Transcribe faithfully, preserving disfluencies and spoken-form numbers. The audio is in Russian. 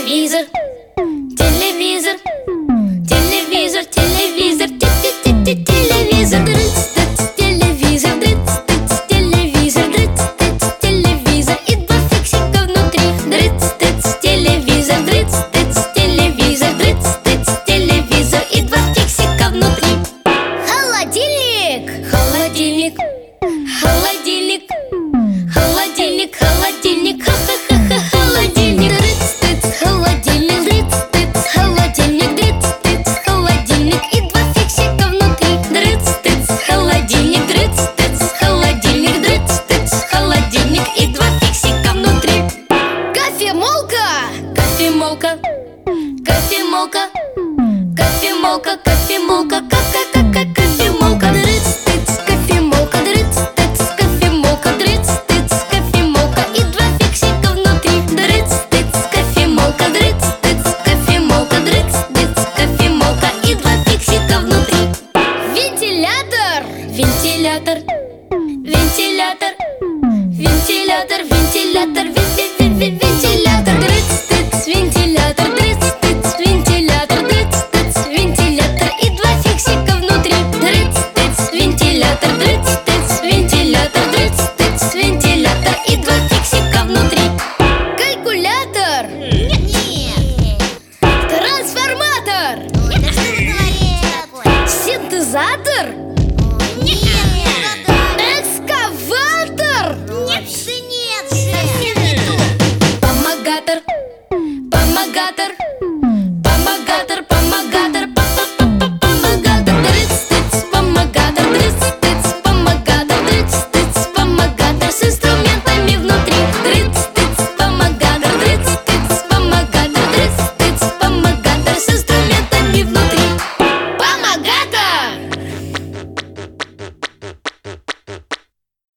Телевизор, телевизор, телевизор, телевизор, телевизор, телевизор, телевизор, телевизор и два фиксика внутри. Телевизор, телевизор, телевизор и два фиксика внутри. Холодильник, холодильник, холодильник, холодильник, холодильник, ха-ха-ха-ха, холодильник. Холодильник, холодильник, холодильник и два фиксика внутри. Холодильник, холодильник, холодильник и два фиксика внутри. Кофемолка, кофемолка, кофемолка, кофемолка, кофемолка.